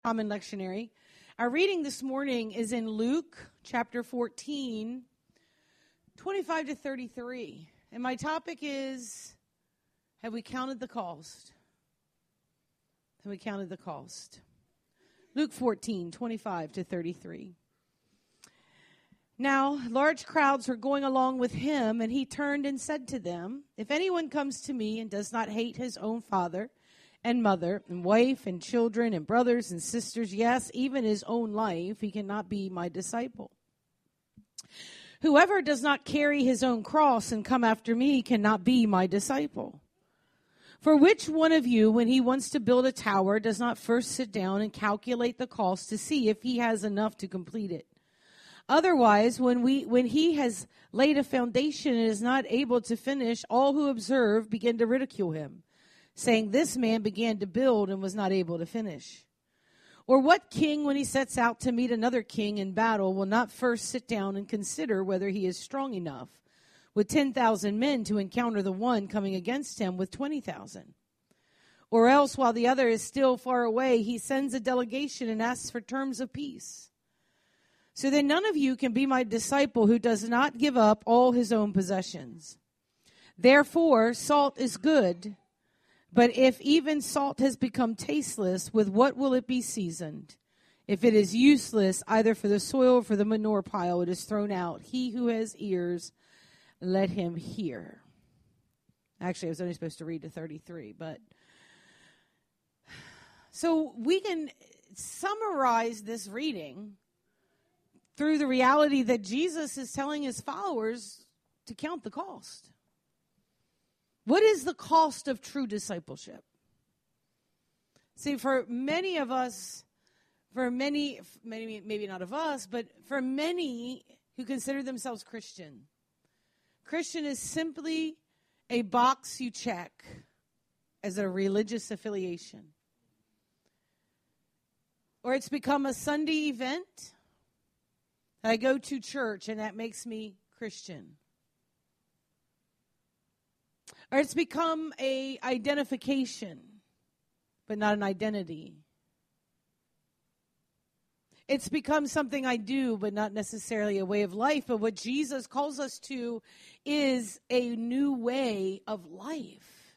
Common Lectionary. Our reading this morning is in Luke chapter 14, 25 to 33. And my topic is, have we counted the cost? Have we counted the cost? Luke 14, 25 to 33. Now, large crowds were going along with him, and he turned and said to them, "If anyone comes to me and does not hate his own father and mother and wife and children and brothers and sisters, yes, even his own life, he cannot be my disciple. Whoever does not carry his own cross and come after me cannot be my disciple. For which one of you, when he wants to build a tower, does not first sit down and calculate the cost to see if he has enough to complete it? Otherwise, when he has laid a foundation and is not able to finish, all who observe begin to ridicule him, saying, 'This man began to build and was not able to finish.' Or what king, when he sets out to meet another king in battle, will not first sit down and consider whether he is strong enough with 10,000 men to encounter the one coming against him with 20,000? Or else, while the other is still far away, he sends a delegation and asks for terms of peace. So then none of you can be my disciple who does not give up all his own possessions. Therefore, salt is good. But if even salt has become tasteless, with what will it be seasoned? If it is useless, either for the soil or for the manure pile, it is thrown out. He who has ears, let him hear." Actually, I was only supposed to read to 33, but... So we can summarize this reading through the reality that Jesus is telling his followers to count the cost. What is the cost of true discipleship? See, for many of us, maybe not of us, but for many who consider themselves Christian is simply a box you check as a religious affiliation. Or it's become a Sunday event. I go to church and that makes me Christian. Or it's become a identification, but not an identity. It's become something I do, but not necessarily a way of life. But what Jesus calls us to is a new way of life.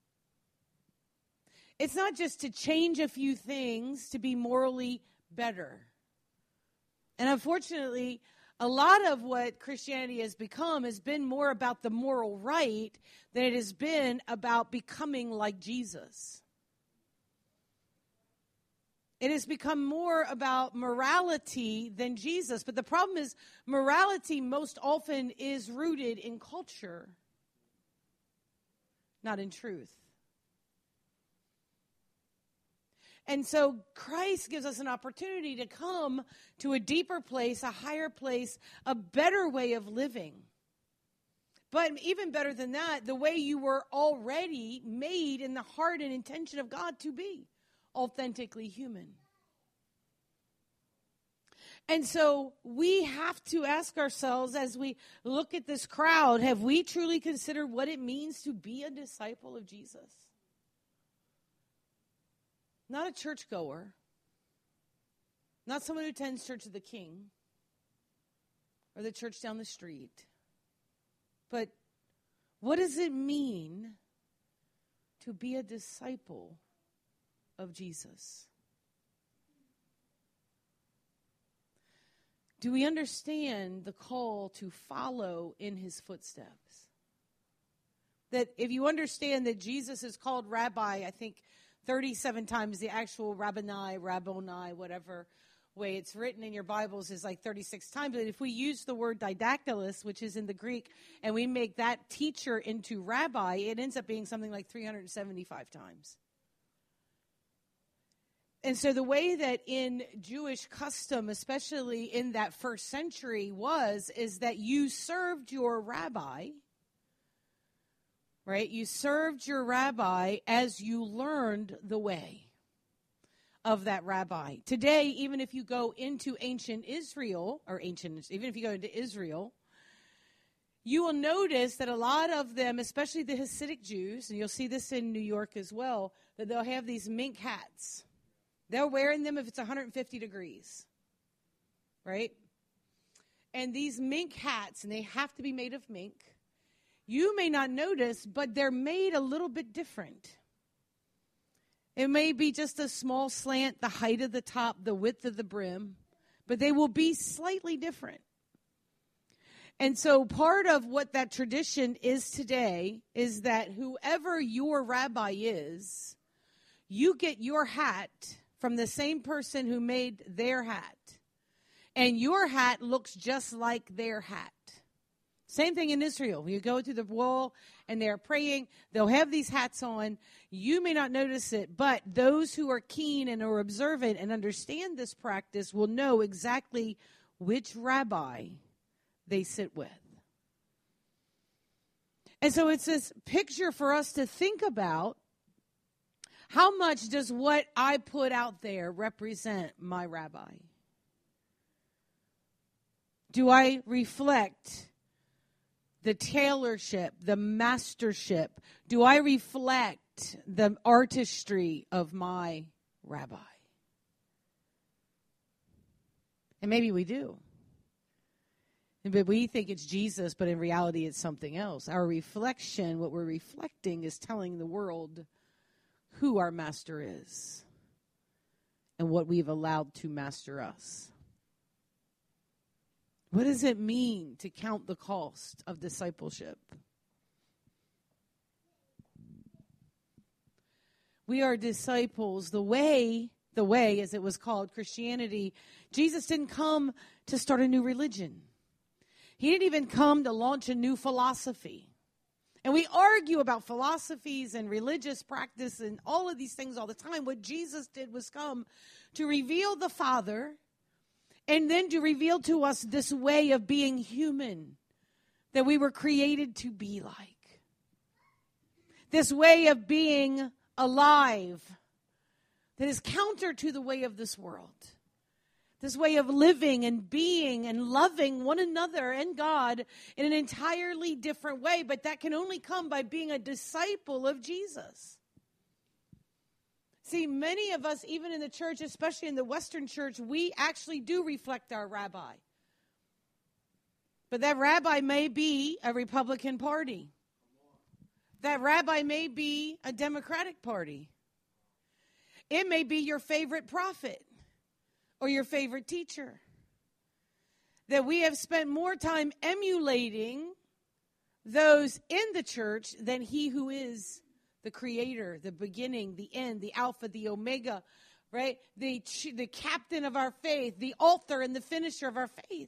It's not just to change a few things to be morally better. And unfortunately, a lot of what Christianity has become has been more about the moral right than it has been about becoming like Jesus. It has become more about morality than Jesus. But the problem is, morality most often is rooted in culture, not in truth. And so Christ gives us an opportunity to come to a deeper place, a higher place, a better way of living. But even better than that, the way you were already made in the heart and intention of God to be authentically human. And so we have to ask ourselves as we look at this crowd, have we truly considered what it means to be a disciple of Jesus? Not a churchgoer, not someone who attends Church of the King or the church down the street. But what does it mean to be a disciple of Jesus? Do we understand the call to follow in his footsteps? That if you understand that Jesus is called Rabbi, I think 37 times, the actual Rabboni, whatever way it's written in your Bibles is like 36 times. But if we use the word didactylos, which is in the Greek, and we make that teacher into rabbi, it ends up being something like 375 times. And so the way that in Jewish custom, especially in that first century is that you served your rabbi, right? You served your rabbi as you learned the way of that rabbi. Today, even if you go into even if you go into Israel, you will notice that a lot of them, especially the Hasidic Jews, and you'll see this in New York as well, that they'll have these mink hats. They're wearing them if it's 150 degrees, right? And these mink hats, and they have to be made of mink. You may not notice, but they're made a little bit different. It may be just a small slant, the height of the top, the width of the brim, but they will be slightly different. And so part of what that tradition is today is that whoever your rabbi is, you get your hat from the same person who made their hat. And your hat looks just like their hat. Same thing in Israel. You go to the wall and they're praying. They'll have these hats on. You may not notice it, but those who are keen and are observant and understand this practice will know exactly which rabbi they sit with. And so it's this picture for us to think about. How much does what I put out there represent my rabbi? Do I reflect the tailorship, the mastership? Do I reflect the artistry of my rabbi? And maybe we do. But we think it's Jesus, but in reality it's something else. Our reflection, what we're reflecting, is telling the world who our master is and what we've allowed to master us. What does it mean to count the cost of discipleship? We are disciples. The way, as it was called, Christianity, Jesus didn't come to start a new religion. He didn't even come to launch a new philosophy. And we argue about philosophies and religious practice and all of these things all the time. What Jesus did was come to reveal the Father and then to reveal to us this way of being human that we were created to be like. This way of being alive that is counter to the way of this world. This way of living and being and loving one another and God in an entirely different way. But that can only come by being a disciple of Jesus. See, many of us, even in the church, especially in the Western church, we actually do reflect our rabbi. But that rabbi may be a Republican Party. That rabbi may be a Democratic Party. It may be your favorite prophet or your favorite teacher. That we have spent more time emulating those in the church than he who is the creator, the beginning, the end, the Alpha, the Omega, right? The captain of our faith, the author and the finisher of our faith.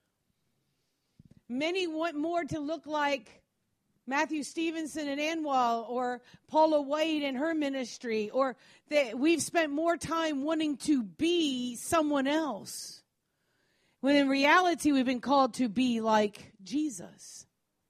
Many want more to look like Matthew Stevenson and Anwal, or Paula White and her ministry, or we've spent more time wanting to be someone else, when in reality we've been called to be like Jesus.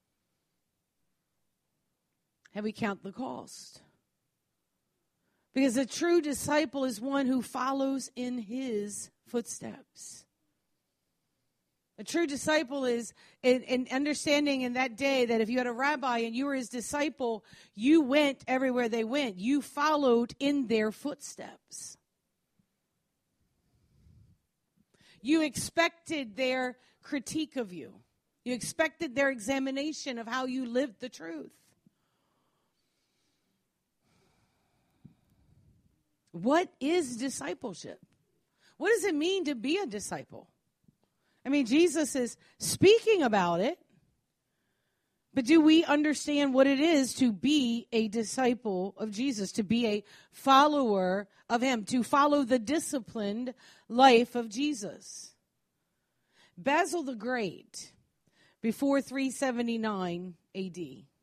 Have we count the cost? Because a true disciple is one who follows in his footsteps. A true disciple is in understanding in that day that if you had a rabbi and you were his disciple, you went everywhere they went. You followed in their footsteps. You expected their critique of you. You expected their examination of how you lived the truth. What is discipleship? What does it mean to be a disciple? I mean, Jesus is speaking about it, but do we understand what it is to be a disciple of Jesus, to be a follower of him, to follow the disciplined life of Jesus? Basil the Great, before 379 AD,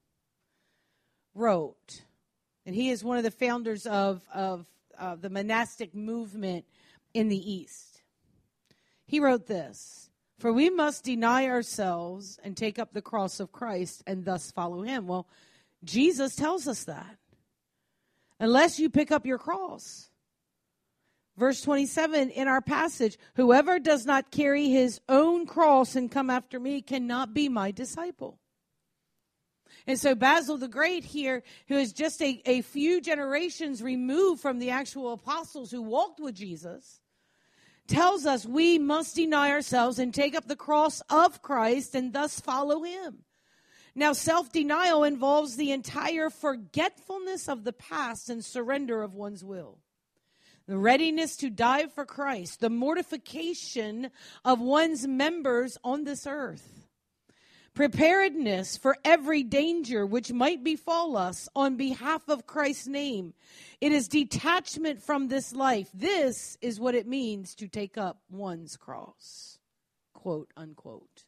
wrote, and he is one of the founders of the monastic movement in the East. He wrote this: "For we must deny ourselves and take up the cross of Christ and thus follow him." Well, Jesus tells us that. Unless you pick up your cross. Verse 27 in our passage, "Whoever does not carry his own cross and come after me cannot be my disciple." And so Basil the Great here, who is just a few generations removed from the actual apostles who walked with Jesus, tells us we must deny ourselves and take up the cross of Christ and thus follow him. Now, self-denial involves the entire forgetfulness of the past and surrender of one's will. The readiness to die for Christ, the mortification of one's members on this earth. Preparedness for every danger which might befall us on behalf of Christ's name. It is detachment from this life. This is what it means to take up one's cross. Quote, unquote.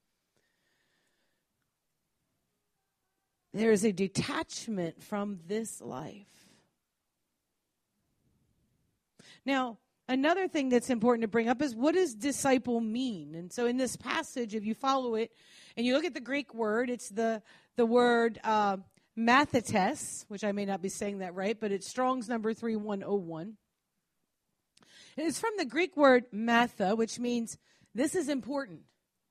There is a detachment from this life. Now, another thing that's important to bring up is, what does disciple mean? And so in this passage, if you follow it and you look at the Greek word, it's the word mathetes, which I may not be saying that right, but it's Strong's number 3101. And it's from the Greek word matha, which means this is important.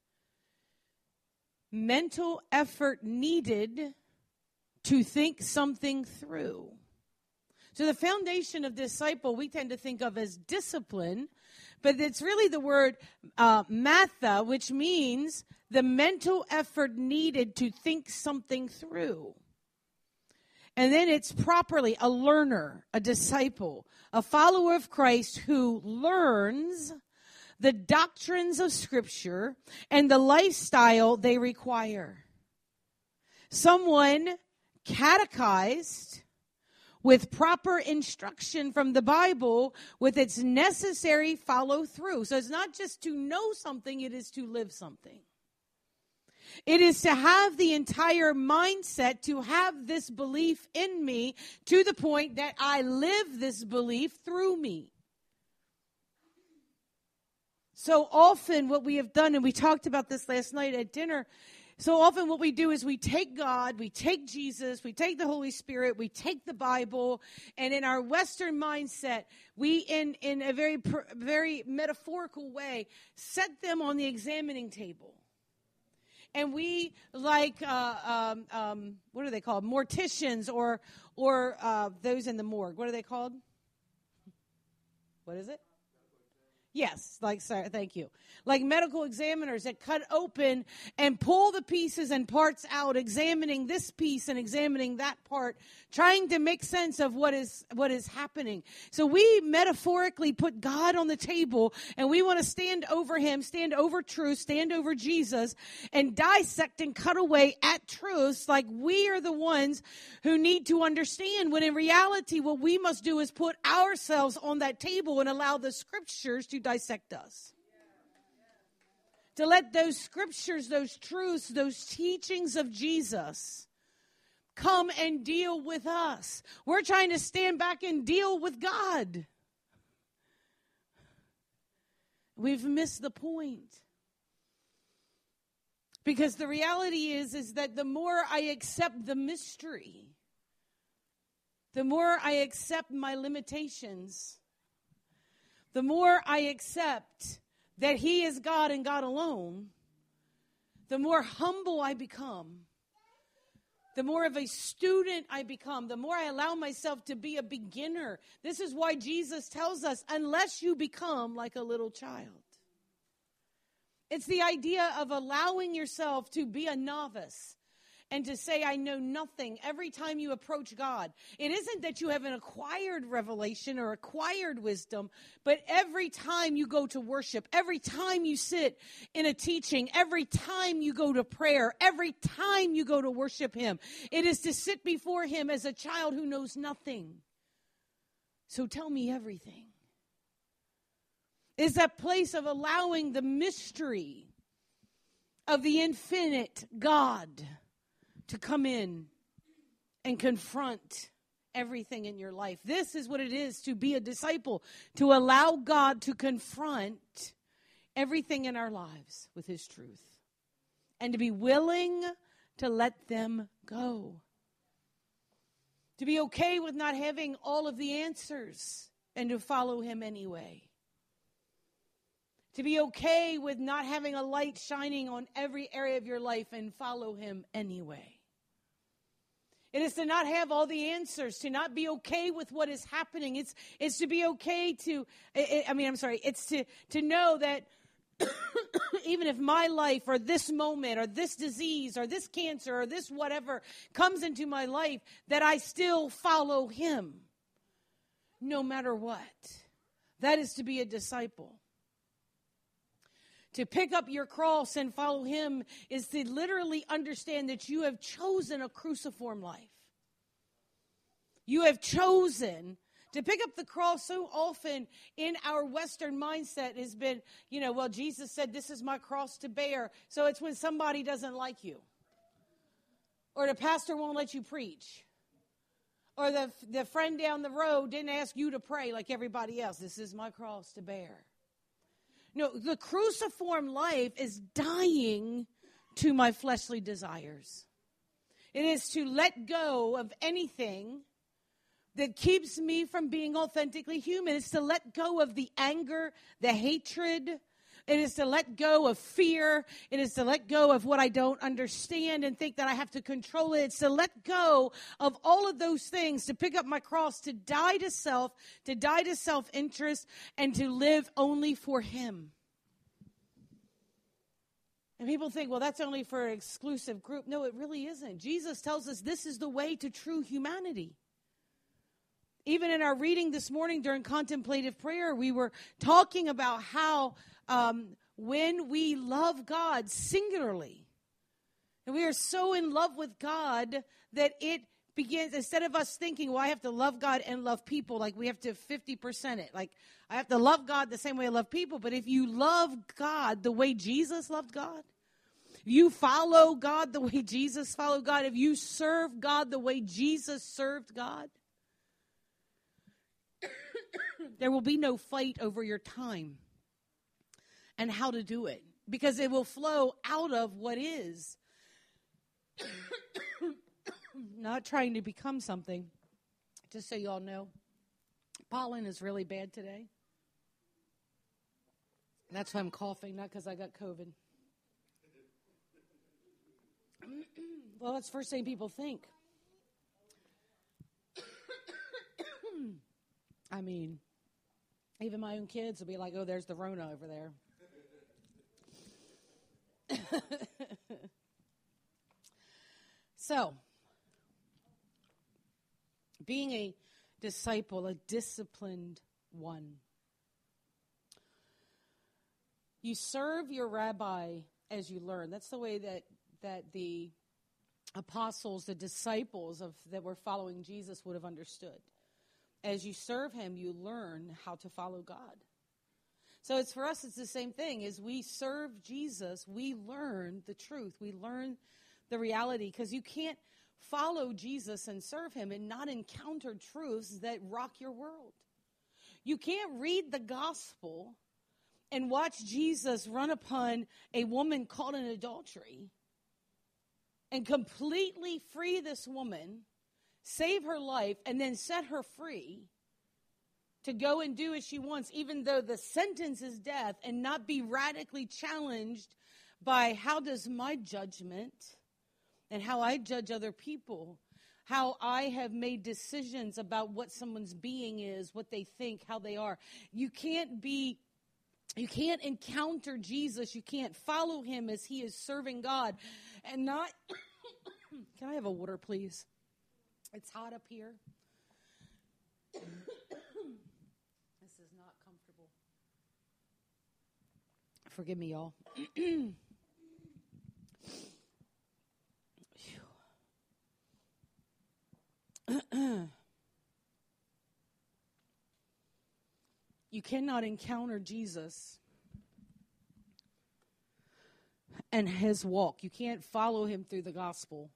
Mental effort needed to think something through. So the foundation of disciple we tend to think of as discipline, but it's really the word matha, which means the mental effort needed to think something through. And then it's properly a learner, a disciple, a follower of Christ who learns the doctrines of Scripture and the lifestyle they require. Someone catechized with proper instruction from the Bible with its necessary follow through. So it's not just to know something, it is to live something. It is to have the entire mindset to have this belief in me to the point that I live this belief through me. So often what we have done, and we talked about this last night at dinner, so often what we do is we take God, we take Jesus, we take the Holy Spirit, we take the Bible, and in our Western mindset, we, in a very metaphorical way, set them on the examining table. And we, like, what are they called? Morticians or those in the morgue. What are they called? What is it? Yes, sorry, thank you. Like medical examiners that cut open and pull the pieces and parts out, examining this piece and examining that part, trying to make sense of what is happening. So we metaphorically put God on the table, and we want to stand over him, stand over truth, stand over Jesus, and dissect and cut away at truths like we are the ones who need to understand, when in reality what we must do is put ourselves on that table and allow the Scriptures to dissect us. To let those Scriptures, those truths, those teachings of Jesus come and deal with us. We're trying to stand back and deal with God. We've missed the point. Because the reality is that the more I accept the mystery, the more I accept my limitations, the more I accept that he is God and God alone, the more humble I become, the more of a student I become, the more I allow myself to be a beginner. This is why Jesus tells us, unless you become like a little child. It's the idea of allowing yourself to be a novice and to say, I know nothing every time you approach God. It isn't that you have an acquired revelation or acquired wisdom, but every time you go to worship, every time you sit in a teaching, every time you go to prayer, every time you go to worship him, it is to sit before him as a child who knows nothing. So tell me everything. It's that place of allowing the mystery of the infinite God to come in and confront everything in your life. This is what it is to be a disciple, to allow God to confront everything in our lives with his truth, and to be willing to let them go. To be okay with not having all of the answers and to follow him anyway. To be okay with not having a light shining on every area of your life and follow him anyway. It is to not have all the answers, to not be okay with what is happening. It's to be okay it's to know that even if my life or this moment or this disease or this cancer or this whatever comes into my life, that I still follow him no matter what. That is to be a disciple. To pick up your cross and follow him is to literally understand that you have chosen a cruciform life. You have chosen to pick up the cross. So often in our Western mindset has been, Jesus said, this is my cross to bear. So it's when somebody doesn't like you. Or the pastor won't let you preach. Or the friend down the road didn't ask you to pray like everybody else. This is my cross to bear. No, the cruciform life is dying to my fleshly desires. It is to let go of anything that keeps me from being authentically human. It's to let go of the anger, the hatred. It is to let go of fear. It is to let go of what I don't understand and think that I have to control it. It's to let go of all of those things, to pick up my cross, to die to self, to die to self-interest, and to live only for him. And people think, well, that's only for an exclusive group. No, it really isn't. Jesus tells us this is the way to true humanity. Even in our reading this morning during contemplative prayer, we were talking about how when we love God singularly, and we are so in love with God that it begins, instead of us thinking, well, I have to love God and love people, like we have to 50% it. Like, I have to love God the same way I love people. But if you love God the way Jesus loved God, if you follow God the way Jesus followed God, if you serve God the way Jesus served God, there will be no fight over your time and how to do it, because it will flow out of what is. Not trying to become something. Just so you all know, pollen is really bad today. That's why I'm coughing, not because I got COVID. Well, that's the first thing people think. I mean, even my own kids will be like, oh, there's the Rona over there. So, being a disciple, a disciplined one. You serve your rabbi as you learn. That's the way that the apostles, the disciples that were following Jesus would have understood. As you serve him, you learn how to follow God. So it's for us, it's the same thing. As we serve Jesus, we learn the truth. We learn the reality, because you can't follow Jesus and serve him and not encounter truths that rock your world. You can't read the gospel and watch Jesus run upon a woman caught in adultery and completely free this woman, save her life, and then set her free to go and do as she wants, even though the sentence is death, and not be radically challenged by how does my judgment and how I judge other people, how I have made decisions about what someone's being is, what they think, how they are. You can't encounter Jesus. You can't follow him as he is serving God and not, can I have a water, please? It's hot up here. This is not comfortable. Forgive me, y'all. You cannot encounter Jesus and his walk. You can't follow him through the gospel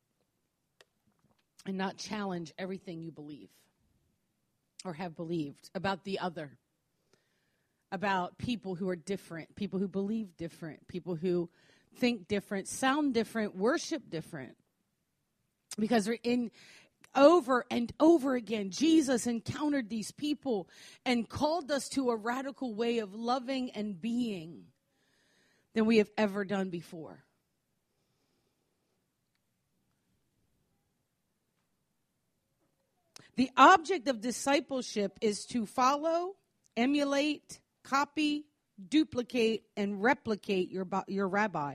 and not challenge everything you believe or have believed about the other, about people who are different, people who believe different, people who think different, sound different, worship different. Because over and over again, Jesus encountered these people and called us to a radical way of loving and being than we have ever done before. The object of discipleship is to follow, emulate, copy, duplicate, and replicate your rabbi.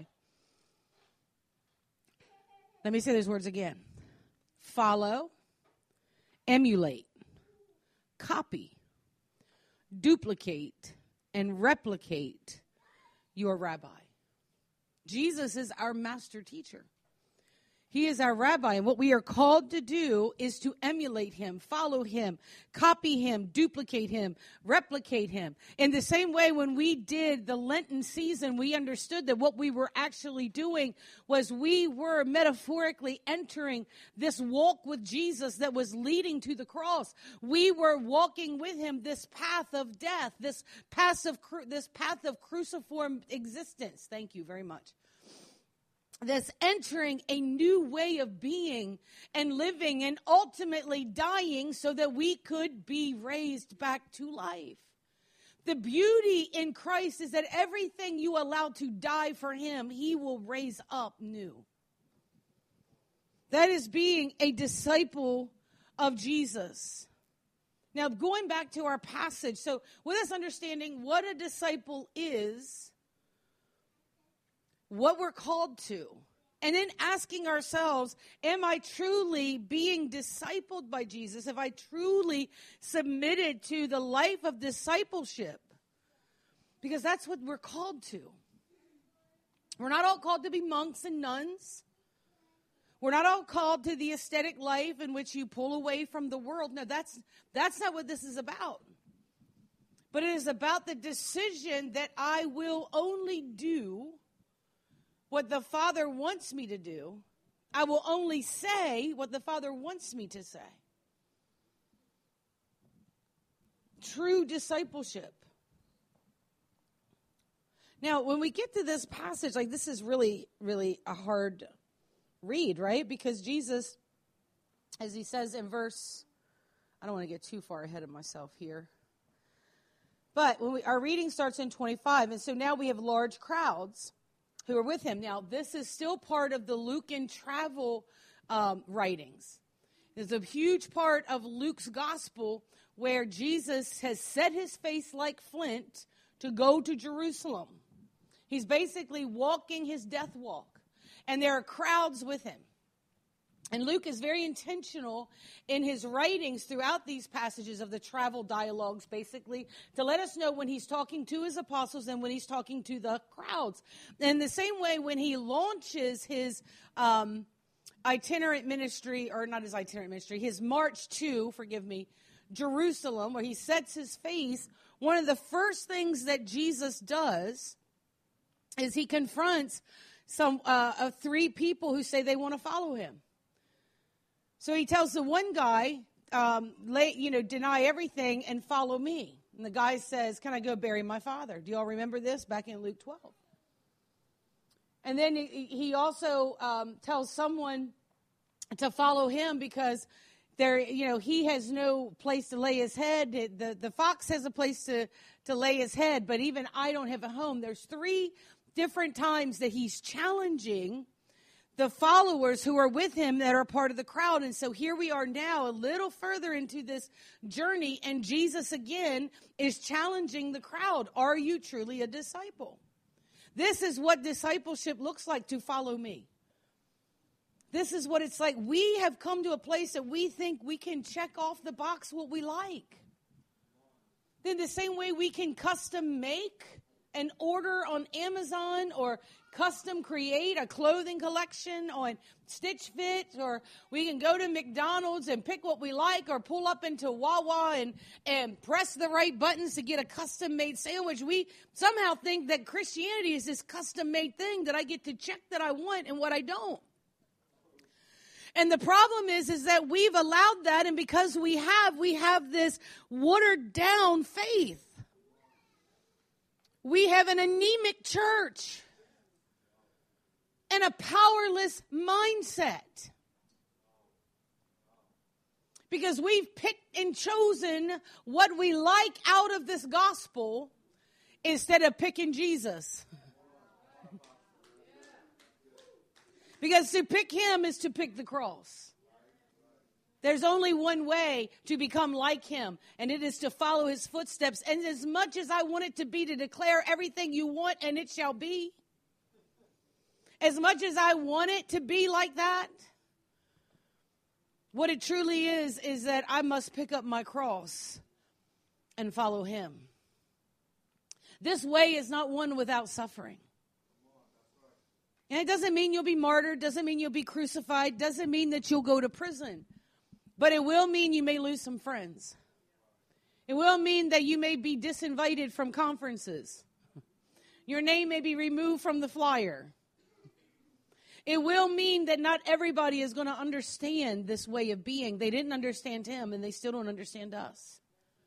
Let me say those words again. Follow, emulate, copy, duplicate, and replicate your rabbi. Jesus is our master teacher. He is our rabbi, and what we are called to do is to emulate him, follow him, copy him, duplicate him, replicate him. In the same way, when we did the Lenten season, we understood that what we were actually doing was we were metaphorically entering this walk with Jesus that was leading to the cross. We were walking with him this path of death, this path of cruciform existence. Thank you very much. That's entering a new way of being and living and ultimately dying so that we could be raised back to life. The beauty in Christ is that everything you allow to die for him, he will raise up new. That is being a disciple of Jesus. Now, going back to our passage, so with us understanding what a disciple is, what we're called to, and then asking ourselves, am I truly being discipled by Jesus? Have I truly submitted to the life of discipleship? Because that's what we're called to. We're not all called to be monks and nuns. We're not all called to the aesthetic life in which you pull away from the world. No, that's not what this is about. But it is about the decision that I will only do what the Father wants me to do. I will only say what the Father wants me to say. True discipleship. Now, when we get to this passage, like this is really, really a hard read, right? Because Jesus, as he says in verse, I don't want to get too far ahead of myself here. But our reading starts in 25, and so now we have large crowds who are with him. Now, this is still part of the Lucan travel writings. There's a huge part of Luke's gospel where Jesus has set his face like flint to go to Jerusalem. He's basically walking his death walk, and there are crowds with him. And Luke is very intentional in his writings throughout these passages of the travel dialogues, basically, to let us know when he's talking to his apostles and when he's talking to the crowds. And the same way when he launches his itinerant ministry, or not his itinerant ministry, his march to, Jerusalem, where he sets his face, one of the first things that Jesus does is he confronts some three people who say they want to follow him. So he tells the one guy, deny everything and follow me. And the guy says, can I go bury my father? Do you all remember this back in Luke 12? And then he also tells someone to follow him because he has no place to lay his head. The fox has a place to lay his head, but even I don't have a home. There's three different times that he's challenging the followers who are with him that are part of the crowd. And so here we are now a little further into this journey, and Jesus again is challenging the crowd. Are you truly a disciple? This is what discipleship looks like, to follow me. This is what it's like. We have come to a place that we think we can check off the box what we like. Then the same way we can custom make an order on Amazon or custom create a clothing collection on Stitch Fit, or we can go to McDonald's and pick what we like, or pull up into Wawa and press the right buttons to get a custom made sandwich. We somehow think that Christianity is this custom made thing that I get to check that I want and what I don't. And the problem is that we've allowed that, and because we have this watered down faith. We have an anemic church and a powerless mindset. Because we've picked and chosen what we like out of this gospel instead of picking Jesus. Because to pick him is to pick the cross. There's only one way to become like him, and it is to follow his footsteps. And as much as I want it to be to declare everything you want, and it shall be, as much as I want it to be like that, what it truly is that I must pick up my cross and follow him. This way is not one without suffering. And it doesn't mean you'll be martyred, doesn't mean you'll be crucified, doesn't mean that you'll go to prison. But it will mean you may lose some friends. It will mean that you may be disinvited from conferences. Your name may be removed from the flyer. It will mean that not everybody is going to understand this way of being. They didn't understand him, and they still don't understand us.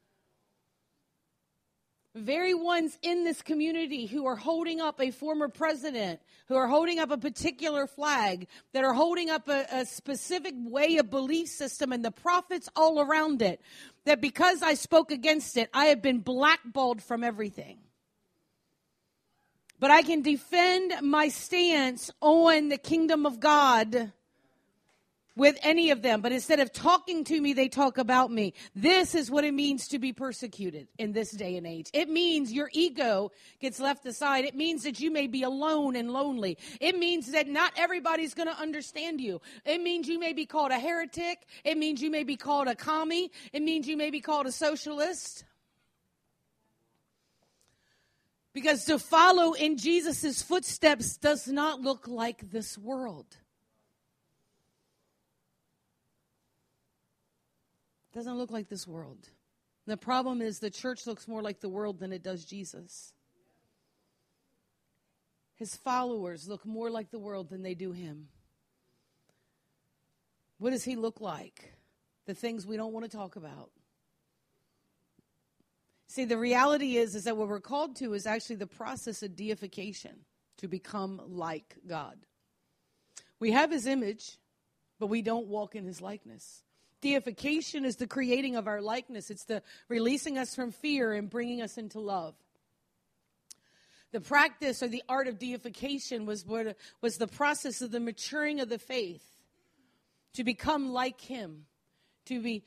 Very ones in this community who are holding up a former president, who are holding up a particular flag, that are holding up a specific way of belief system and the prophets all around it, that because I spoke against it, I have been blackballed from everything. But I can defend my stance on the kingdom of God with any of them. But instead of talking to me, they talk about me. This is what it means to be persecuted in this day and age. It means your ego gets left aside. It means that you may be alone and lonely. It means that not everybody's going to understand you. It means you may be called a heretic. It means you may be called a commie. It means you may be called a socialist. Because to follow in Jesus' footsteps does not look like this world. Doesn't look like this world. The problem is the church looks more like the world than it does Jesus. His followers look more like the world than they do him. What does he look like? The things we don't want to talk about. See, the reality is that what we're called to is actually the process of deification, to become like God. We have his image, but we don't walk in his likeness. Deification is the creating of our likeness. It's the releasing us from fear and bringing us into love. The practice or the art of deification was the process of the maturing of the faith, to become like him, to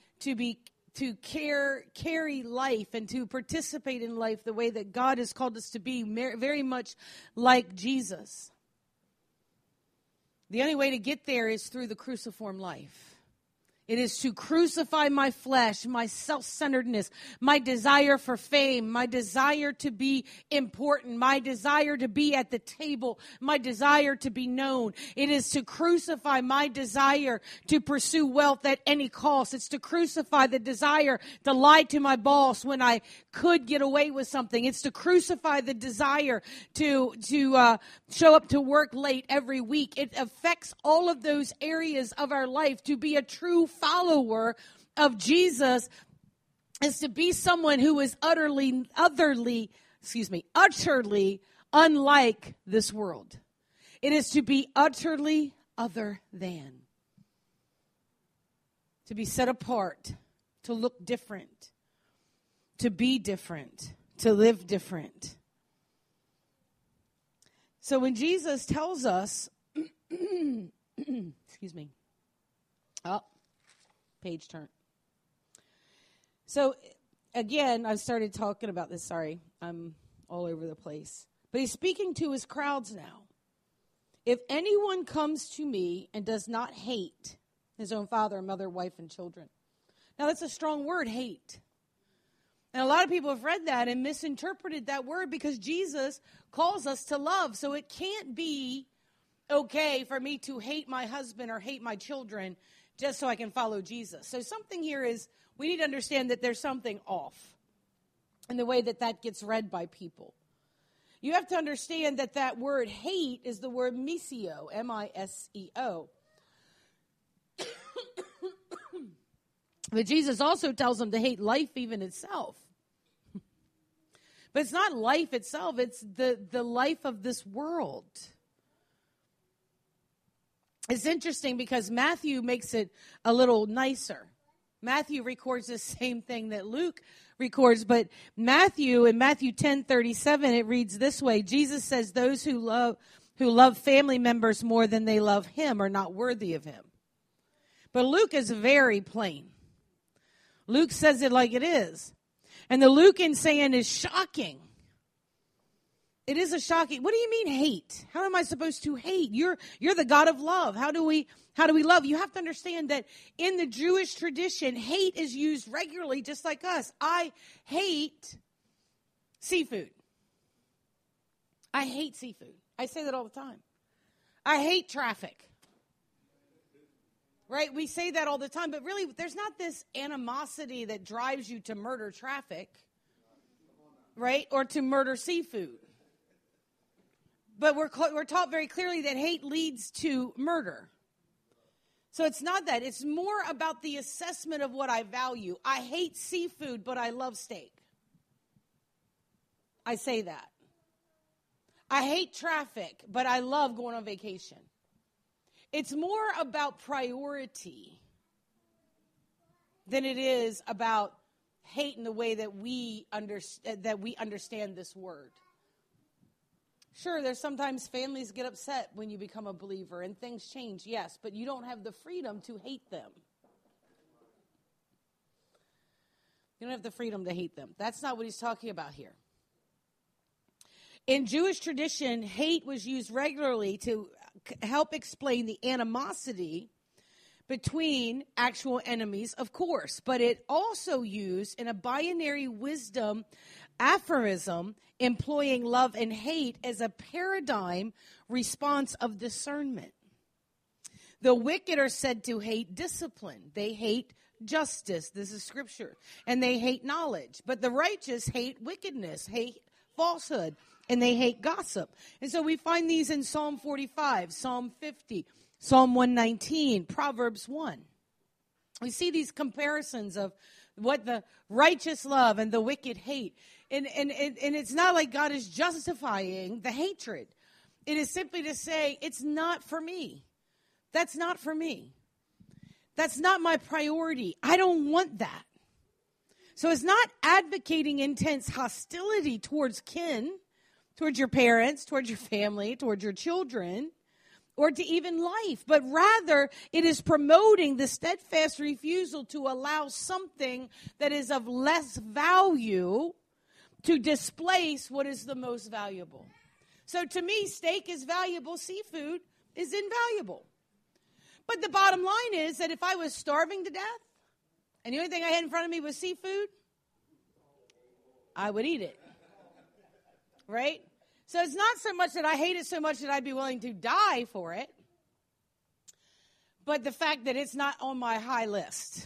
carry life and to participate in life the way that God has called us to be, very much like Jesus. The only way to get there is through the cruciform life. It is to crucify my flesh, my self-centeredness, my desire for fame, my desire to be important, my desire to be at the table, my desire to be known. It is to crucify my desire to pursue wealth at any cost. It's to crucify the desire to lie to my boss when I could get away with something. It's to crucify the desire to show up to work late every week. It affects all of those areas of our life. To be a true follower of Jesus is to be someone who is utterly unlike this world. It is to be utterly other than. To be set apart, to look different, to be different, to live different. So when Jesus tells us, excuse me. Oh, page turn. So again, I started talking about this. Sorry, I'm all over the place. But he's speaking to his crowds now. If anyone comes to me and does not hate his own father, mother, wife, and children. Now that's a strong word, hate. And a lot of people have read that and misinterpreted that word because Jesus calls us to love. So it can't be okay for me to hate my husband or hate my children just so I can follow Jesus. So something here is we need to understand that there's something off in the way that gets read by people. You have to understand that word hate is the word miseo, M-I-S-E-O. But Jesus also tells them to hate life even itself. But it's not life itself, it's the life of this world. It's interesting because Matthew makes it a little nicer. Matthew records the same thing that Luke records, but in Matthew 10:37, it reads this way. Jesus says, those who love family members more than they love him are not worthy of him. But Luke is very plain. Luke says it like it is. And the Lucan saying is shocking. It is a shocking. What do you mean hate? How am I supposed to hate? You're the God of love. How do we love? You have to understand that in the Jewish tradition, hate is used regularly just like us. I hate seafood. I hate seafood. I say that all the time. I hate traffic. Right? We say that all the time, but really there's not this animosity that drives you to murder traffic, right? Or to murder seafood. But we're taught very clearly that hate leads to murder. So it's not that. It's more about the assessment of what I value. I hate seafood, but I love steak. I say that. I hate traffic, but I love going on vacation. It's more about priority than it is about hate in the way that we understand this word. Sure, there's sometimes families get upset when you become a believer and things change, yes, but you don't have the freedom to hate them. You don't have the freedom to hate them. That's not what he's talking about here. In Jewish tradition, hate was used regularly to help explain the animosity between actual enemies, of course, but it also used in a binary wisdom aphorism employing love and hate as a paradigm response of discernment. The wicked are said to hate discipline. They hate justice. This is scripture. And they hate knowledge. But the righteous hate wickedness, hate falsehood, and they hate gossip. And so we find these in Psalm 45, Psalm 50, Psalm 119, Proverbs 1. We see these comparisons of what the righteous love and the wicked hate. And it's not like God is justifying the hatred. It is simply to say, it's not for me. That's not for me. That's not my priority. I don't want that. So it's not advocating intense hostility towards kin, towards your parents, towards your family, towards your children, or to even life, but rather it is promoting the steadfast refusal to allow something that is of less value to displace what is the most valuable. So to me, steak is valuable, seafood is invaluable. But the bottom line is that if I was starving to death and the only thing I had in front of me was seafood, I would eat it. Right? So it's not so much that I hate it so much that I'd be willing to die for it, but the fact that it's not on my high list.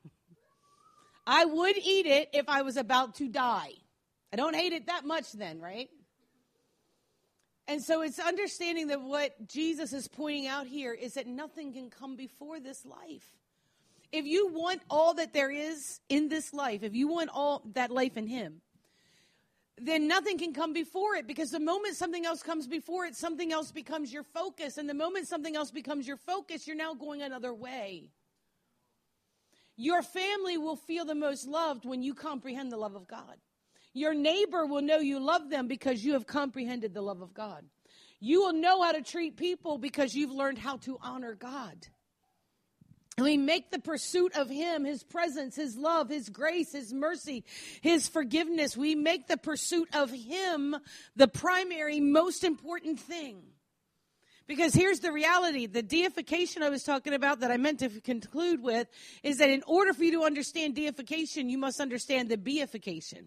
I would eat it if I was about to die. I don't hate it that much then, right? And so it's understanding that what Jesus is pointing out here is that nothing can come before this life. If you want all that there is in this life, if you want all that life in him, then nothing can come before it, because the moment something else comes before it, something else becomes your focus. And the moment something else becomes your focus, you're now going another way. Your family will feel the most loved when you comprehend the love of God. Your neighbor will know you love them because you have comprehended the love of God. You will know how to treat people because you've learned how to honor God. And we make the pursuit of him, his presence, his love, his grace, his mercy, his forgiveness. We make the pursuit of him the primary, most important thing. Because here's the reality. The deification I was talking about that I meant to conclude with is that in order for you to understand deification, you must understand the beification.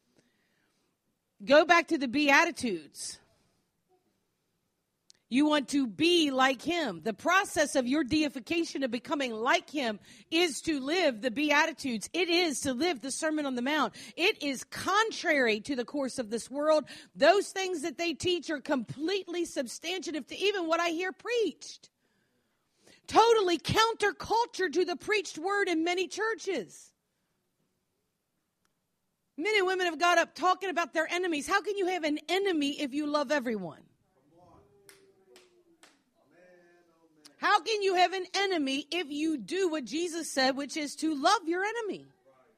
Go back to the Beatitudes. You want to be like him. The process of your deification, of becoming like him, is to live the Beatitudes. It is to live the Sermon on the Mount. It is contrary to the course of this world. Those things that they teach are completely substantive to even what I hear preached. Totally counterculture to the preached word in many churches. Men and women have got up talking about their enemies. How can you have an enemy if you love everyone? How can you have an enemy if you do what Jesus said, which is to love your enemy?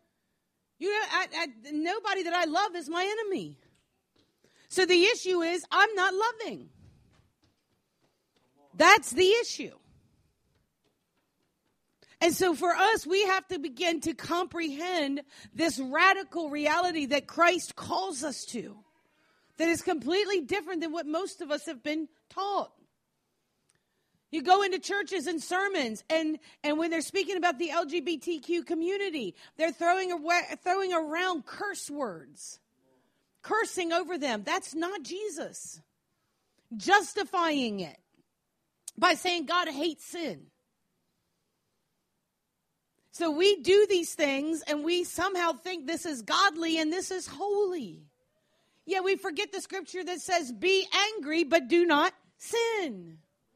Nobody that I love is my enemy. So the issue is I'm not loving. That's the issue. And so for us, we have to begin to comprehend this radical reality that Christ calls us to, that is completely different than what most of us have been taught. You go into churches and sermons, and when they're speaking about the LGBTQ community, they're throwing around curse words, cursing over them. That's not Jesus. Justifying it by saying God hates sin. So we do these things, and we somehow think this is godly and this is holy. Yet we forget the scripture that says, be angry, but do not sin.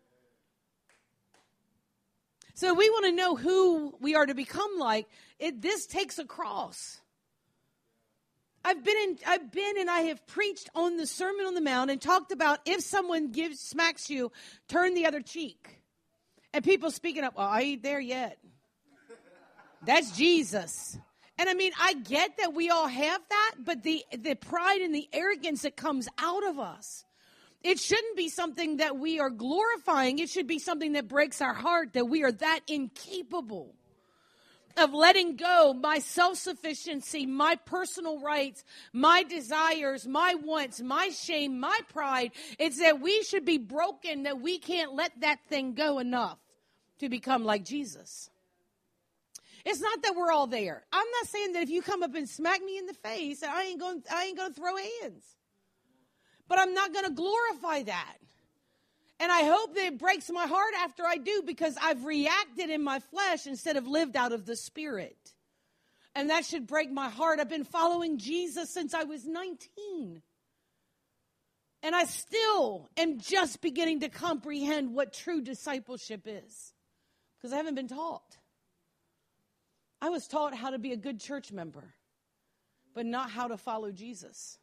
So we want to know who we are to become like. This takes a cross. I've been and I have preached on the Sermon on the Mount and talked about if someone smacks you, turn the other cheek. And people speaking up, well, I ain't there yet. That's Jesus. And I mean, I get that we all have that, but the pride and the arrogance that comes out of us, it shouldn't be something that we are glorifying. It should be something that breaks our heart, that we are that incapable of letting go my self-sufficiency, my personal rights, my desires, my wants, my shame, my pride. It's that we should be broken, that we can't let that thing go enough to become like Jesus. It's not that we're all there. I'm not saying that if you come up and smack me in the face, I ain't going to throw hands. But I'm not going to glorify that. And I hope that it breaks my heart after I do, because I've reacted in my flesh instead of lived out of the Spirit. And that should break my heart. I've been following Jesus since I was 19. And I still am just beginning to comprehend what true discipleship is, because I haven't been taught. I was taught how to be a good church member, but not how to follow Jesus.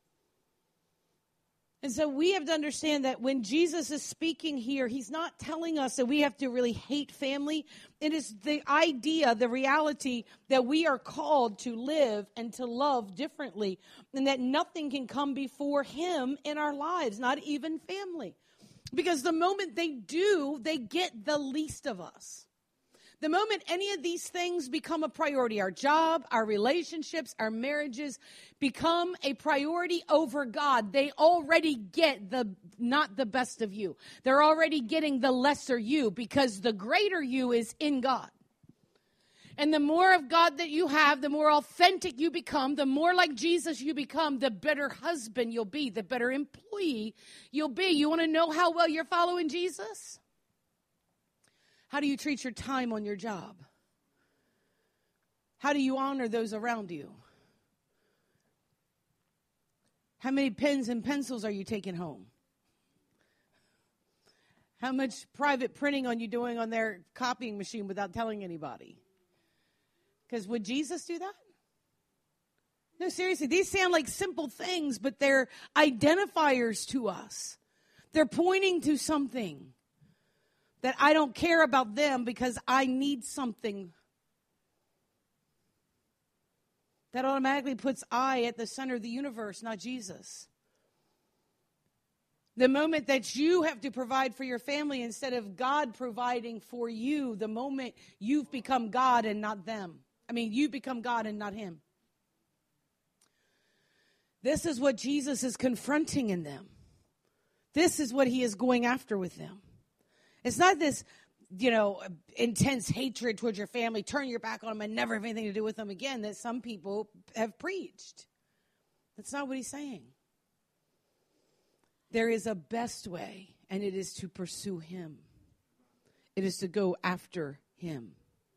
And so we have to understand that when Jesus is speaking here, he's not telling us that we have to really hate family. It is the idea, the reality that we are called to live and to love differently, and that nothing can come before him in our lives, not even family. Because the moment they do, they get the least of us. The moment any of these things become a priority, our job, our relationships, our marriages become a priority over God, they already get not the best of you. They're already getting the lesser you, because the greater you is in God. And the more of God that you have, the more authentic you become, the more like Jesus you become, the better husband you'll be, the better employee you'll be. You want to know how well you're following Jesus? How do you treat your time on your job? How do you honor those around you? How many pens and pencils are you taking home? How much private printing are you doing on their copying machine without telling anybody? Because would Jesus do that? No, seriously, these sound like simple things, but they're identifiers to us. They're pointing to something. That I don't care about them because I need something. That automatically puts I at the center of the universe, not Jesus. The moment that you have to provide for your family instead of God providing for you, the moment you've become God and not them. You become God and not him. This is what Jesus is confronting in them. This is what he is going after with them. It's not this, intense hatred towards your family, turn your back on them and never have anything to do with them again, that some people have preached. That's not what he's saying. There is a best way, and it is to pursue him. It is to go after him.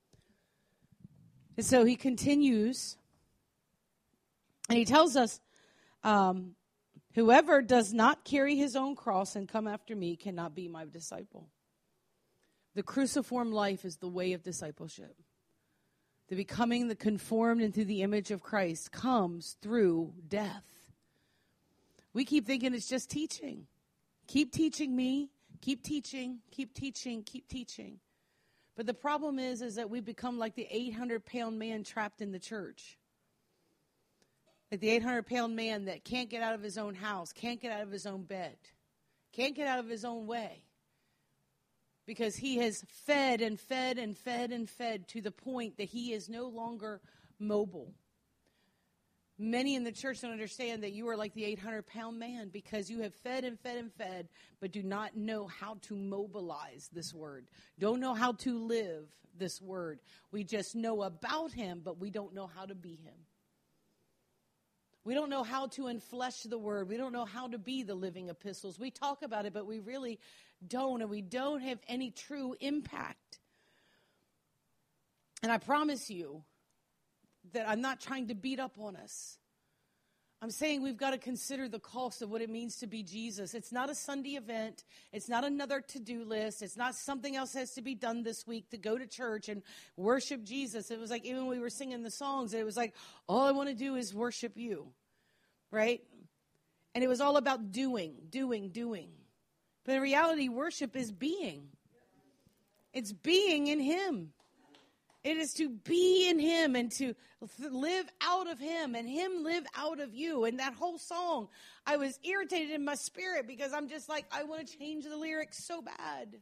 And so he continues, and he tells us, whoever does not carry his own cross and come after me cannot be my disciple. The cruciform life is the way of discipleship. The becoming the conformed into the image of Christ comes through death. We keep thinking it's just teaching. Keep teaching me. Keep teaching. Keep teaching. Keep teaching. But the problem is that we become like the 800-pound man trapped in the church. Like the 800-pound man that can't get out of his own house, can't get out of his own bed, can't get out of his own way. because he has fed and fed and fed and fed to the point that he is no longer mobile. Many in the church don't understand that you are like the 800-pound man because you have fed and fed and fed, but do not know how to mobilize this word. Don't know how to live this word. We just know about him, but we don't know how to be him. We don't know how to enflesh the word. We don't know how to be the living epistles. We talk about it, but we really don't, and we don't have any true impact. And I promise you that I'm not trying to beat up on us. I'm saying we've got to consider the cost of what it means to be Jesus. It's not a Sunday event. It's not another to-do list. It's not something else has to be done this week to go to church and worship Jesus. It was like even when we were singing the songs, it was like, all I want to do is worship you, right? And it was all about doing. But in reality, worship is being. It's being in him. It is to be in him and to live out of him and him live out of you. And that whole song, I was irritated in my spirit because I'm just like, I want to change the lyrics so bad.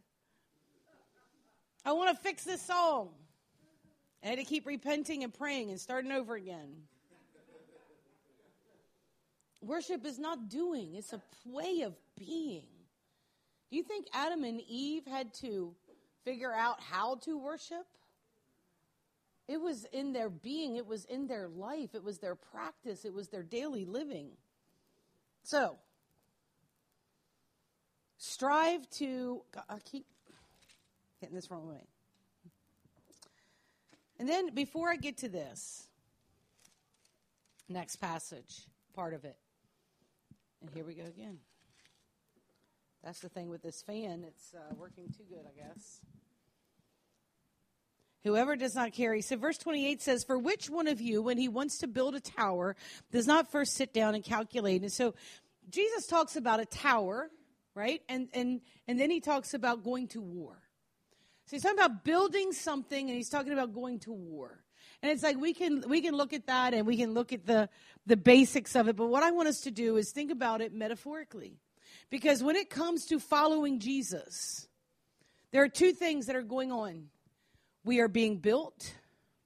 I want to fix this song. I had to keep repenting and praying and starting over again. Worship is not doing. It's a way of being. Do you think Adam and Eve had to figure out how to worship? It was in their being. It was in their life. It was their practice. It was their daily living. So, strive to... I keep getting this wrong way. And then, before I get to this, next passage, part of it. And here we go again. That's the thing with this fan. It's working too good, I guess. Whoever does not carry. So verse 28 says, for which one of you, when he wants to build a tower, does not first sit down and calculate? And so Jesus talks about a tower, right? And then he talks about going to war. So he's talking about building something, and he's talking about going to war. And it's like we can look at that, and we can look at the basics of it. But what I want us to do is think about it metaphorically. Because when it comes to following Jesus, there are two things that are going on. We are being built.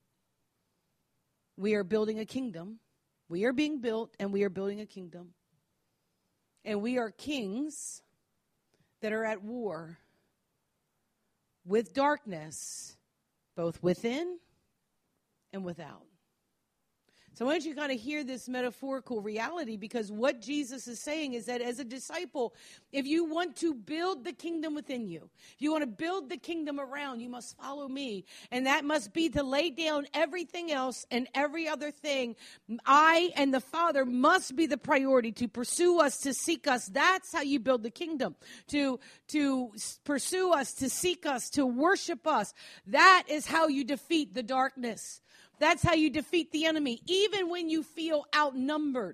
We are building a kingdom. We are being built, and we are building a kingdom. And we are kings that are at war with darkness, both within and without. So I want you to kind of hear this metaphorical reality, because what Jesus is saying is that as a disciple, if you want to build the kingdom within you, if you want to build the kingdom around, you must follow me. And that must be to lay down everything else and every other thing. I and the Father must be the priority, to pursue us, to seek us. That's how you build the kingdom. To pursue us, to seek us, to worship us. That is how you defeat the darkness. That's how you defeat the enemy, even when you feel outnumbered.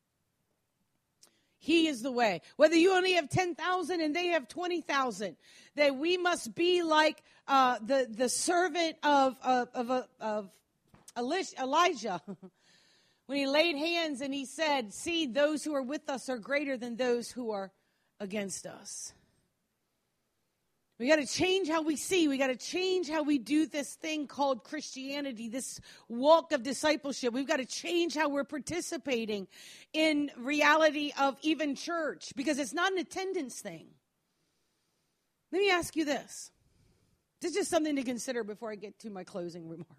He is the way. Whether you only have 10,000 and they have 20,000, that we must be like the servant of Elijah, when he laid hands and he said, "See, those who are with us are greater than those who are against us." We got to change how we see. We got to change how we do this thing called Christianity, this walk of discipleship. We've got to change how we're participating in reality of even church, because it's not an attendance thing. Let me ask you this. This is just something to consider before I get to my closing remark.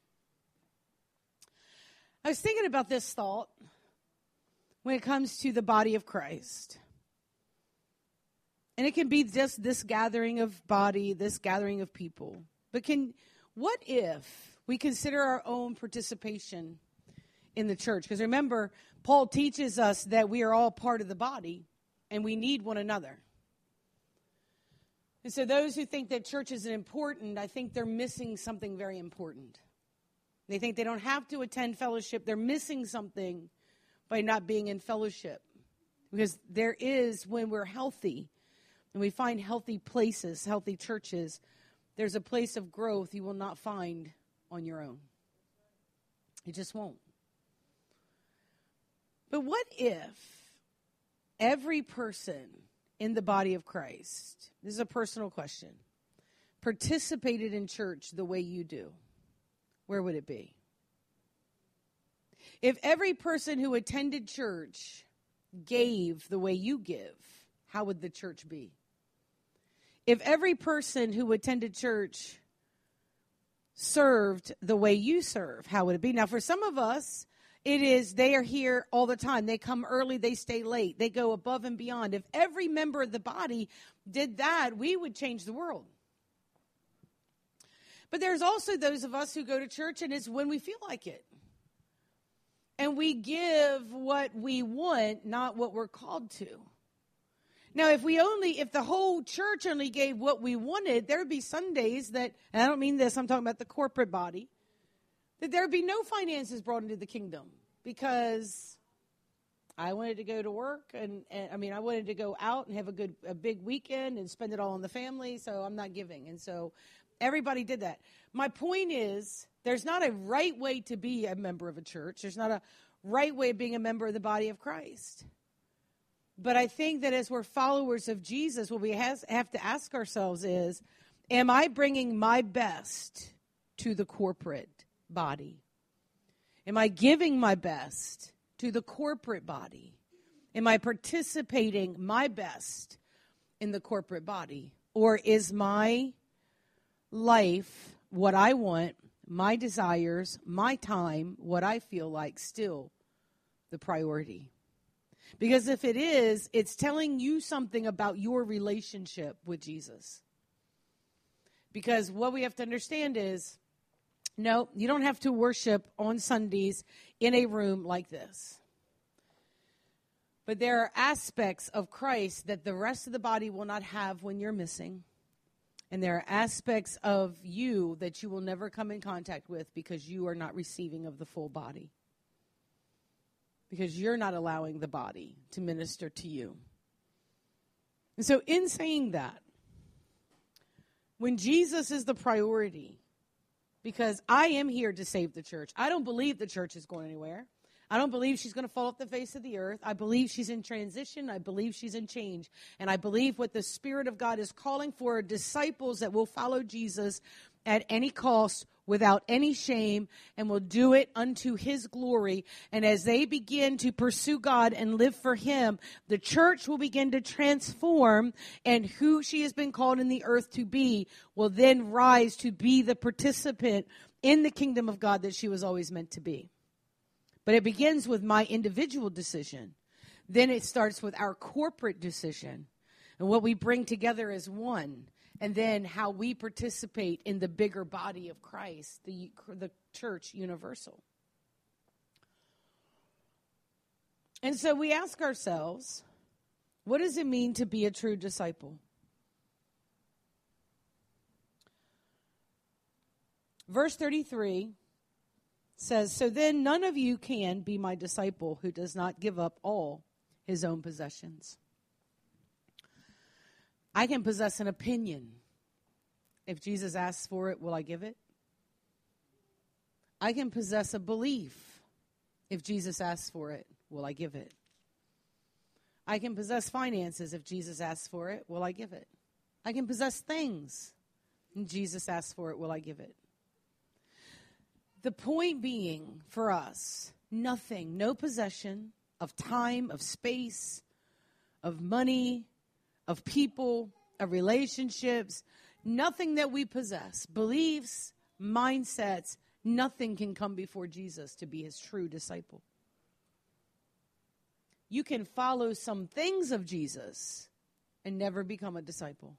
I was thinking about this thought when it comes to the body of Christ. And it can be just this gathering of body, this gathering of people. But what if we consider our own participation in the church? Because remember, Paul teaches us that we are all part of the body and we need one another. And so those who think that church isn't important, I think they're missing something very important. They think they don't have to attend fellowship. They're missing something by not being in fellowship. Because there is, when we're healthy, and we find healthy places, healthy churches, there's a place of growth you will not find on your own. It just won't. But what if every person in the body of Christ, this is a personal question, participated in church the way you do, where would it be? If every person who attended church gave the way you give, how would the church be? If every person who attended church served the way you serve, how would it be? Now, for some of us, it is they are here all the time. They come early, they stay late. They go above and beyond. If every member of the body did that, we would change the world. But there's also those of us who go to church and it's when we feel like it. And we give what we want, not what we're called to. Now, if the whole church only gave what we wanted, there would be Sundays that, and I don't mean this, I'm talking about the corporate body, that there would be no finances brought into the kingdom because I wanted to go to work and I wanted to go out and have a big weekend and spend it all on the family, so I'm not giving. And so everybody did that. My point is, there's not a right way to be a member of a church. There's not a right way of being a member of the body of Christ. But I think that as we're followers of Jesus, what we have to ask ourselves is, am I bringing my best to the corporate body? Am I giving my best to the corporate body? Am I participating my best in the corporate body? Or is my life, what I want, my desires, my time, what I feel like, still the priority? Because if it is, it's telling you something about your relationship with Jesus. Because what we have to understand is, no, you don't have to worship on Sundays in a room like this. But there are aspects of Christ that the rest of the body will not have when you're missing. And there are aspects of you that you will never come in contact with because you are not receiving of the full body. Because you're not allowing the body to minister to you. And so in saying that, when Jesus is the priority, because I am here to save the church. I don't believe the church is going anywhere. I don't believe she's going to fall off the face of the earth. I believe she's in transition. I believe she's in change. And I believe what the Spirit of God is calling for are disciples that will follow Jesus at any cost, without any shame, and will do it unto his glory. And as they begin to pursue God and live for him, the church will begin to transform, and who she has been called in the earth to be will then rise to be the participant in the kingdom of God that she was always meant to be. But it begins with my individual decision. Then it starts with our corporate decision and what we bring together as one. And then how we participate in the bigger body of Christ, the church universal. And so we ask ourselves, what does it mean to be a true disciple? Verse 33 says, so then none of you can be my disciple who does not give up all his own possessions. I can possess an opinion. If Jesus asks for it, will I give it? I can possess a belief. If Jesus asks for it, will I give it? I can possess finances. If Jesus asks for it, will I give it? I can possess things. If Jesus asks for it, will I give it? The point being for us, nothing, no possession of time, of space, of money, of people, of relationships, nothing that we possess, beliefs, mindsets, nothing can come before Jesus to be his true disciple. You can follow some things of Jesus and never become a disciple.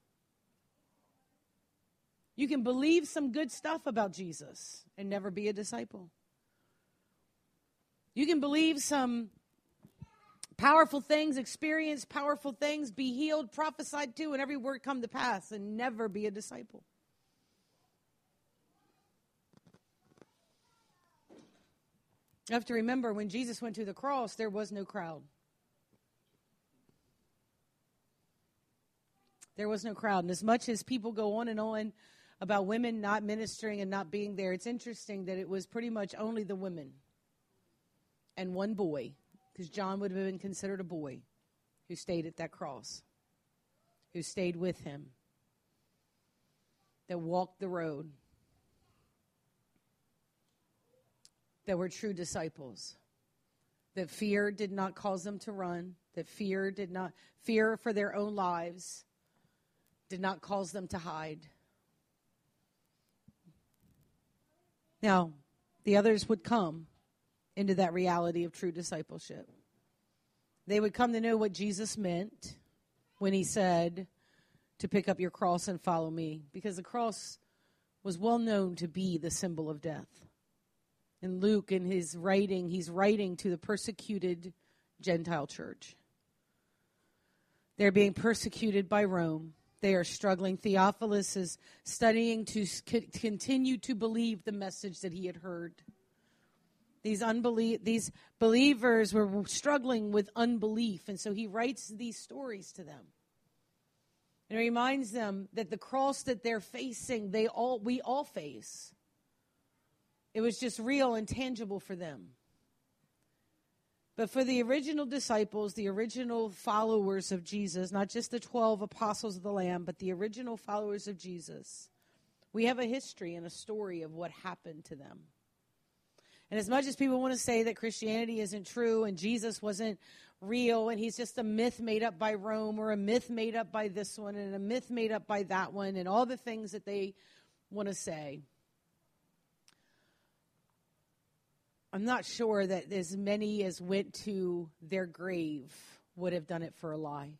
You can believe some good stuff about Jesus and never be a disciple. You can believe some powerful things, experience powerful things, be healed, prophesied to, and every word come to pass, and never be a disciple. You have to remember, when Jesus went to the cross, there was no crowd. There was no crowd. And as much as people go on and on about women not ministering and not being there, it's interesting that it was pretty much only the women and one boy, because John would have been considered a boy, who stayed at that cross, who stayed with him. that walked the road, that were true disciples, that fear did not cause them to run, that fear for their own lives did not cause them to hide. Now, the others would come into that reality of true discipleship. They would come to know what Jesus meant when he said to pick up your cross and follow me, because the cross was well known to be the symbol of death. And Luke, in his writing, he's writing to the persecuted Gentile church. They're being persecuted by Rome. They are struggling. Theophilus is studying to continue to believe the message that he had heard. These believers were struggling with unbelief, and so he writes these stories to them. And it reminds them that the cross that they're facing, we all face. It was just real and tangible for them. But for the original disciples, the original followers of Jesus, not just the 12 apostles of the Lamb, but the original followers of Jesus, we have a history and a story of what happened to them. And as much as people want to say that Christianity isn't true and Jesus wasn't real and he's just a myth made up by Rome or a myth made up by this one and a myth made up by that one and all the things that they want to say, I'm not sure that as many as went to their grave would have done it for a lie.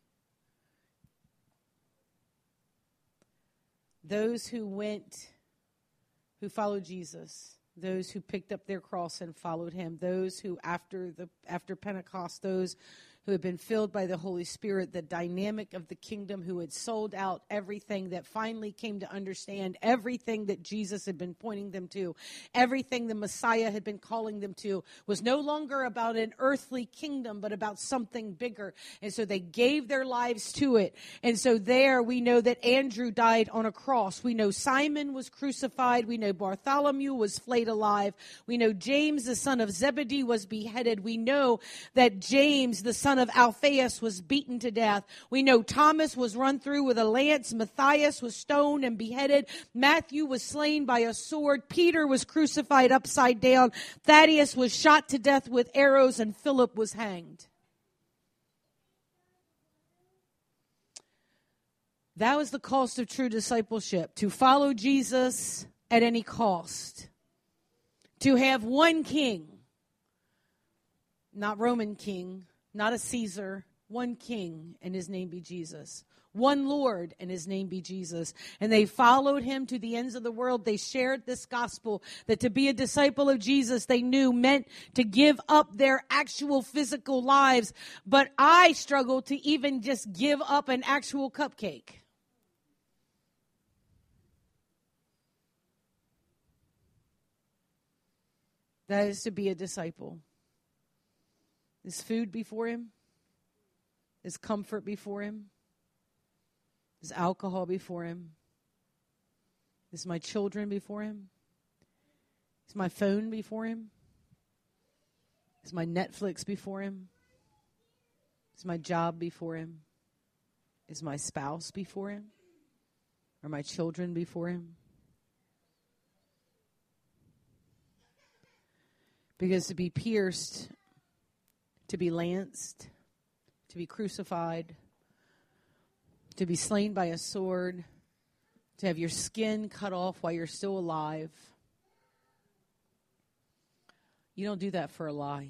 Those who followed Jesus, those who picked up their cross and followed him, those who after Pentecost, those who had been filled by the Holy Spirit, the dynamic of the kingdom, who had sold out everything, that finally came to understand everything that Jesus had been pointing them to, everything the Messiah had been calling them to, was no longer about an earthly kingdom, but about something bigger. And so they gave their lives to it. And so there we know that Andrew died on a cross. We know Simon was crucified. We know Bartholomew was flayed alive. We know James, the son of Zebedee, was beheaded. We know that James, the son of Alphaeus, was beaten to death. We know Thomas was run through with a lance. Matthias was stoned and beheaded. Matthew was slain by a sword. Peter was crucified upside down. Thaddeus was shot to death with arrows, and Philip was hanged. That was the cost of true discipleship, to follow Jesus at any cost. To have one king, not Roman king, not a Caesar, one king, and his name be Jesus. One Lord, and his name be Jesus. And they followed him to the ends of the world. They shared this gospel, that to be a disciple of Jesus, they knew meant to give up their actual physical lives. But I struggle to even just give up an actual cupcake. That is to be a disciple. Is food before him? Is comfort before him? Is alcohol before him? Is my children before him? Is my phone before him? Is my Netflix before him? Is my job before him? Is my spouse before him? Are my children before him? Because to be pierced, to be lanced, to be crucified, to be slain by a sword, to have your skin cut off while you're still alive, you don't do that for a lie.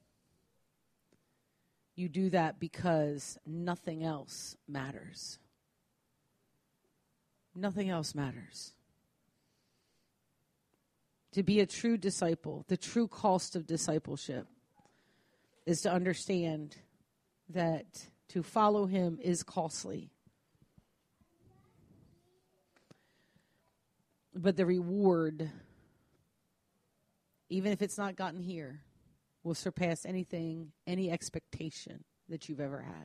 You do that because nothing else matters. Nothing else matters. To be a true disciple, the true cost of discipleship is to understand that to follow him is costly. But the reward, even if it's not gotten here, will surpass anything, any expectation that you've ever had.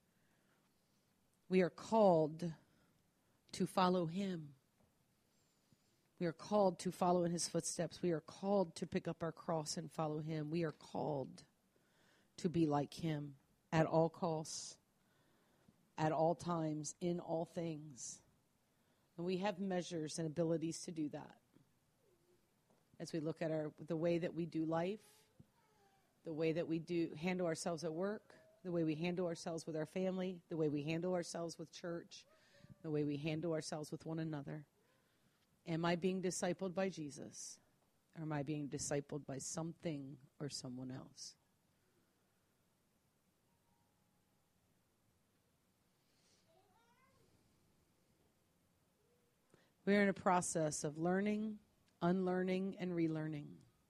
We are called to follow him. We are called to follow in his footsteps. We are called to pick up our cross and follow him. We are called to be like him at all costs, at all times, in all things. And we have measures and abilities to do that. As we look at the way that we do life, the way that we handle ourselves at work, the way we handle ourselves with our family, the way we handle ourselves with church, the way we handle ourselves with one another. Am I being discipled by Jesus? Or am I being discipled by something or someone else? We're in a process of learning, unlearning, and relearning.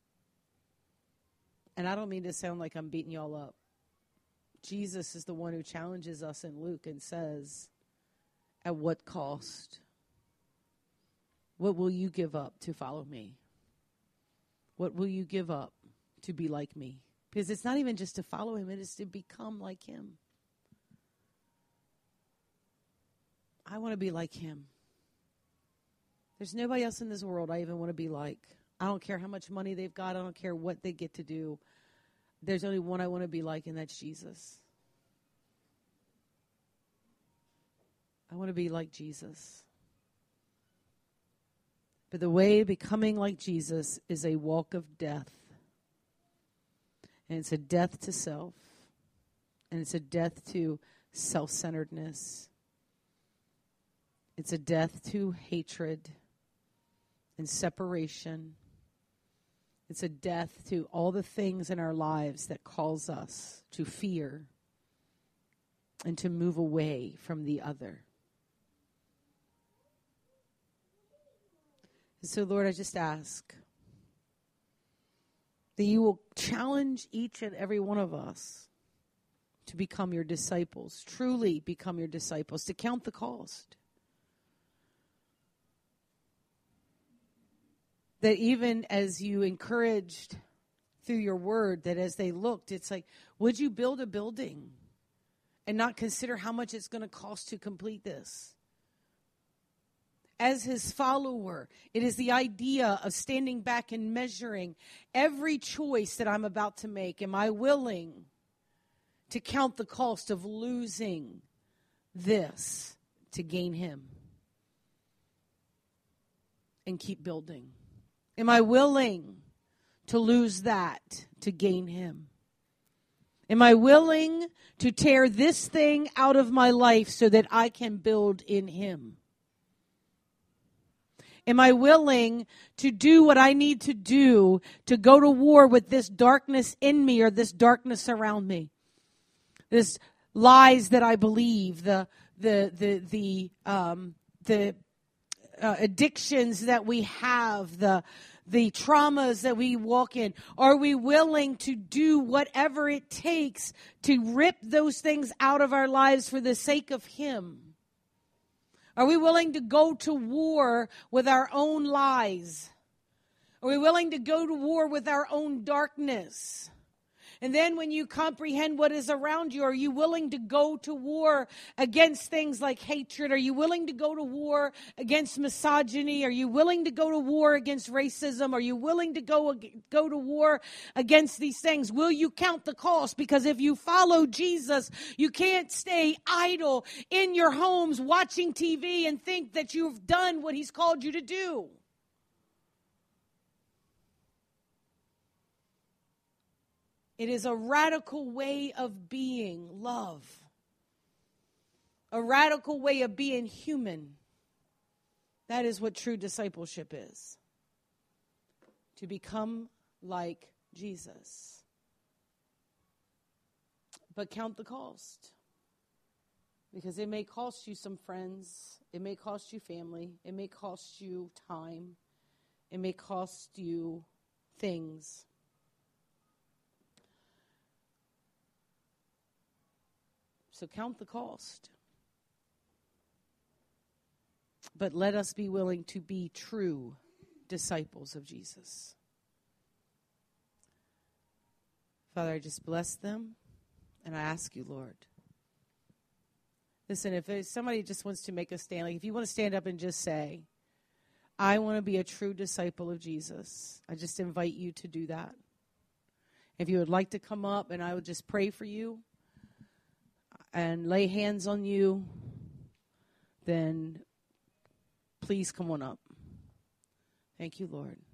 And I don't mean to sound like I'm beating y'all up. Jesus is the one who challenges us in Luke and says, at what cost? What will you give up to follow me? What will you give up to be like me? Because it's not even just to follow him, it is to become like him. I want to be like him. There's nobody else in this world I even want to be like. I don't care how much money they've got. I don't care what they get to do. There's only one I want to be like, and that's Jesus. I want to be like Jesus. But the way of becoming like Jesus is a walk of death. And it's a death to self. And it's a death to self-centeredness. It's a death to hatred and separation. It's a death to all the things in our lives that cause us to fear and to move away from the other. And so, Lord, I just ask that you will challenge each and every one of us to become your disciples, truly become your disciples, to count the cost. That even as you encouraged through your word, that as they looked, it's like, would you build a building and not consider how much it's going to cost to complete this? As his follower, it is the idea of standing back and measuring every choice that I'm about to make. Am I willing to count the cost of losing this to gain him? And keep building. Am I willing to lose that to gain him? Am I willing to tear this thing out of my life so that I can build in him? Am I willing to do what I need to do to go to war with this darkness in me or this darkness around me? This lies that I believe, the addictions that we have, the traumas that we walk in. Are we willing to do whatever it takes to rip those things out of our lives for the sake of him? Are we willing to go to war with our own lies? Are we willing to go to war with our own darkness? And then when you comprehend what is around you, are you willing to go to war against things like hatred? Are you willing to go to war against misogyny? Are you willing to go to war against racism? Are you willing to go to war against these things? Will you count the cost? Because if you follow Jesus, you can't stay idle in your homes watching TV and think that you've done what he's called you to do. It is a radical way of being love. A radical way of being human. That is what true discipleship is. To become like Jesus. But count the cost. Because it may cost you some friends. It may cost you family. It may cost you time. It may cost you things. So count the cost. But let us be willing to be true disciples of Jesus. Father, I just bless them, and I ask you, Lord. Listen, if somebody just wants to make a stand, like if you want to stand up and just say, I want to be a true disciple of Jesus, I just invite you to do that. If you would like to come up, and I would just pray for you and lay hands on you, then Please come on up. Thank you, Lord.